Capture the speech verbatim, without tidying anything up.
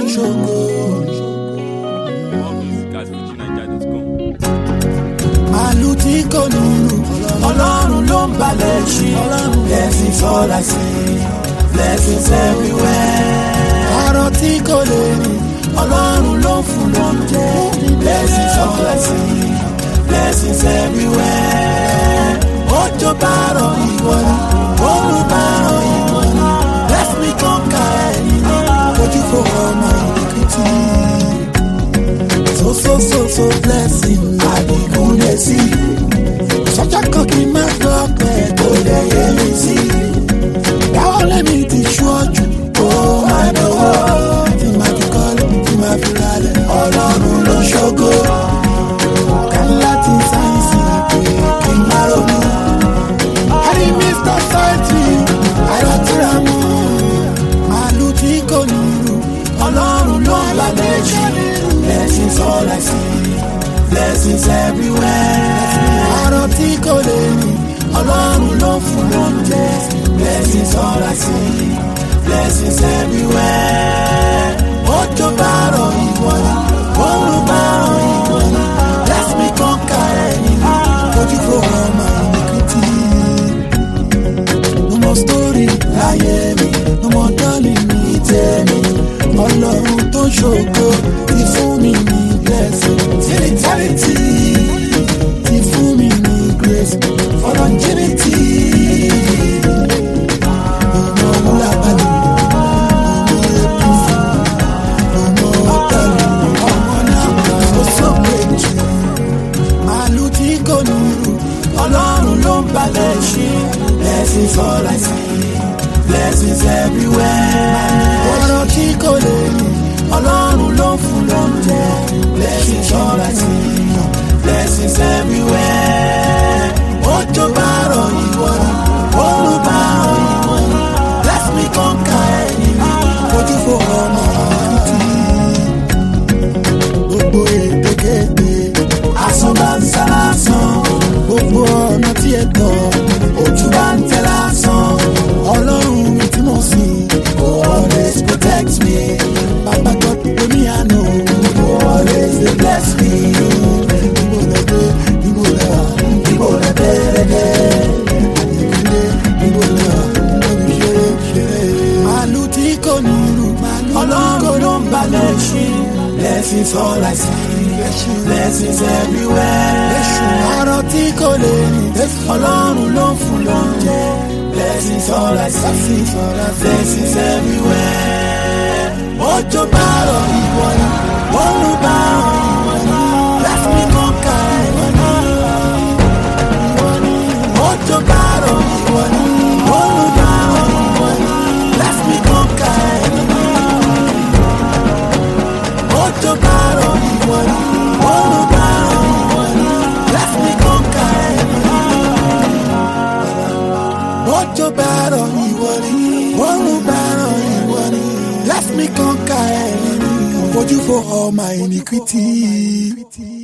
ṣògo. Màálù tí kò lùlù, Ọlọ́run ló ń balẹ̀ ṣí. Blessings all I see, blessings everywhere. Ọ̀rọ̀ tí kò lè rìn, Ọlọ́run ló ń fún lóúnjẹ. Blessings all I see, blessings everywhere. Òjò bá rọ̀ ìwọ ni, oòrùn bá rọ̀ ìwọ ni. Bless me conquer ẹ̀yìn ni, ojú fò ọmọ ìdíkìtì. So so so so blessing, àdìgún lè sí. Sọ́jà kan kì í má gbọ́ pé kò lè yé mi sí. Dáwọ́ lẹ́mi ti ṣọ́jú, ó máa dọ̀wọ́. Tí màá fi kọ́lé, tí màá fi ralẹ̀, Ọlọ́run ló ṣògo. Kálá ti sáyẹ́nsì pé kí n má ronú. Àrí Mister Sáìtì, àìrọ̀tìrà mú. Màálù tí kò nílù, Ọlọ́run ló ń balẹ̀ jù. Blessings all I see, blessings everywhere. Ọ̀rọ̀ tí kò lè rìn, Ọlọ́run ló ń fún lóúnjẹ. Blessings all I see, blessings everywhere. Òjò bá rọ̀ ìwọ ni, oòrùn bá rọ̀ ìwọ ni. Bless me conquer ẹ̀yìn ni, ojú fò ọmọ ìdíkìtì. No more story láyé mi, no more darling ní tèmi. Ọlọ́run tó ṣògo ti fún mi ní blessing. Till eternity ti fún mi ní grace for longevity. Ọmọ wúlà balẹ̀, ọmọ ẹ̀pùsì, ọmọ ọ̀tàlù, ọmọ náà tó sókè jù. Màálù tí kò nílù, Ọlọ́run ló ń balẹ̀ ṣe. Blessings all I see, blessings everywhere. Ọ̀rọ̀ tí kò lè rìn, Ọlọ́run ló ń fún lóúnjẹ. Blessings all I see, blessings everywhere. Òjò bá rọ̀ ìwọ ni, oòrùn bá rọ̀ ìwọ ni. Bless me conquer ẹ̀yìn ni, ojú fò ọmọ ìdíkìtì. Gbogbo ètekéte, asán bá ń sá lásán. Gbogbo ọ̀nà tí ẹ tọ̀, ojú bá ń tẹ lásán. Ọlọ́run mi tí mo sìn, oh, always protect me. Baba God, give me a know, oh, always dey bless me. Ibo lebe, ibo lewa, ibo lebe lebe. Adikule, ibo lewa, omi ṣeré ṣeré. Màálù tí kò nílù, Ọlọ́run ló ń balẹ̀ ṣí. Blessings all I see, blessings everywhere. Ọ̀rọ̀ tí kò lè rìn, Ọlọ́run ló ń fún lóúnjẹ. Blessings all I see, blessings everywhere. Òjò bá rọ̀ ìwọ ni, oòrùn bá rọ̀ ìwọ ni. Bless me conquer ẹ̀yìn ni, ìwọ ni. Òjò bá rọ̀ ìwọ ni, oòrùn bá rọ̀ ìwọ ni. Bless me conquer ẹ̀yìn ni. Òjò bá rọ̀ ìwọ ni, oòrùn bá rọ̀ ìwọ ni. Bless me conquer ẹ̀yìn ni. Òjò bá rọ̀ ìwọ ni, oòrùn bá rọ̀ ìwọ ni. Bless me conquer ẹ̀yìn ni, ojú fò all my iniquity.